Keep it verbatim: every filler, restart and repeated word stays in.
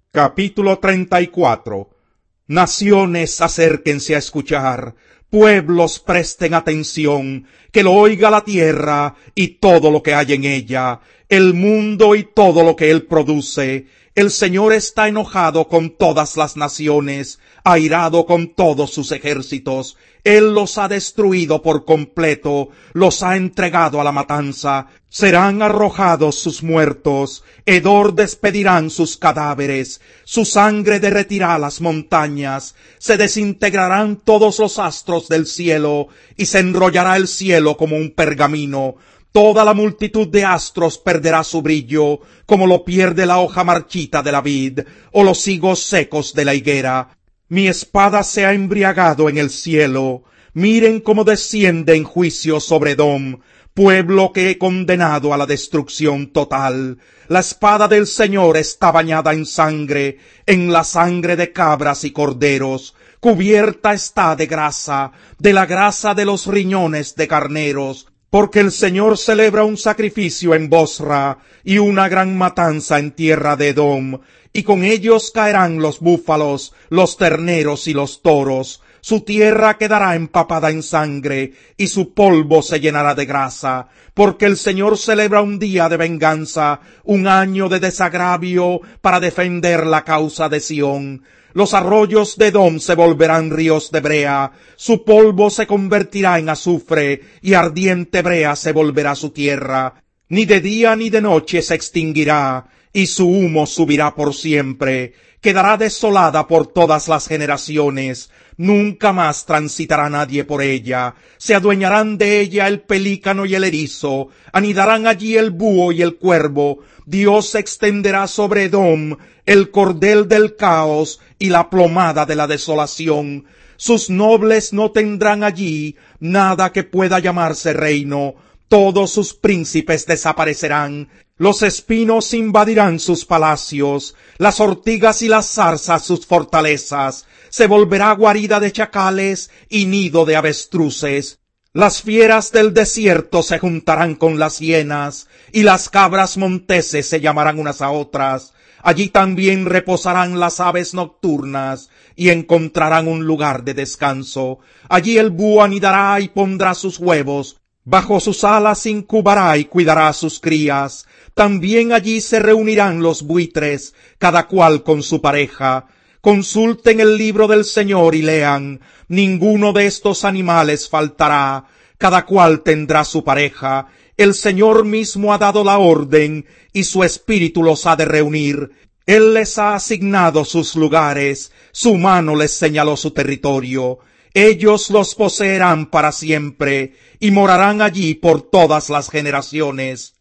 Capítulo treinta y cuatro. Naciones, acérquense a escuchar, pueblos, presten atención, que lo oiga la tierra y todo lo que hay en ella, el mundo y todo lo que él produce. El Señor está enojado con todas las naciones, airado con todos sus ejércitos. Él los ha destruido por completo, los ha entregado a la matanza. Serán arrojados sus muertos, hedor despedirán sus cadáveres, su sangre derretirá las montañas, se desintegrarán todos los astros del cielo, y se enrollará el cielo como un pergamino. Toda la multitud de astros perderá su brillo, como lo pierde la hoja marchita de la vid, o los higos secos de la higuera. Mi espada se ha embriagado en el cielo. Miren cómo desciende en juicio sobre Edom, pueblo que he condenado a la destrucción total. La espada del Señor está bañada en sangre, en la sangre de cabras y corderos. Cubierta está de grasa, de la grasa de los riñones de carneros. Porque el Señor celebra un sacrificio en Bosra y una gran matanza en tierra de Edom, y con ellos caerán los búfalos, los terneros y los toros. Su tierra quedará empapada en sangre, y su polvo se llenará de grasa, porque el Señor celebra un día de venganza, un año de desagravio, para defender la causa de Sión. Los arroyos de Edom se volverán ríos de brea, su polvo se convertirá en azufre, y ardiente brea se volverá su tierra. Ni de día ni de noche se extinguirá, y su humo subirá por siempre. Quedará desolada por todas las generaciones, nunca más transitará nadie por ella. Se adueñarán de ella el pelícano y el erizo, anidarán allí el búho y el cuervo. Dios extenderá sobre Edom el cordel del caos y la plomada de la desolación. Sus nobles no tendrán allí nada que pueda llamarse reino. Todos sus príncipes desaparecerán. Los espinos invadirán sus palacios, las ortigas y las zarzas sus fortalezas. Se volverá guarida de chacales y nido de avestruces. Las fieras del desierto se juntarán con las hienas, y las cabras monteses se llamarán unas a otras. Allí también reposarán las aves nocturnas, y encontrarán un lugar de descanso. Allí el búho anidará y pondrá sus huevos. Bajo sus alas incubará y cuidará a sus crías. También allí se reunirán los buitres, cada cual con su pareja. Consulten el libro del Señor y lean. Ninguno de estos animales faltará. Cada cual tendrá su pareja. El Señor mismo ha dado la orden, y su espíritu los ha de reunir. Él les ha asignado sus lugares, su mano les señaló su territorio. Ellos los poseerán para siempre, y morarán allí por todas las generaciones.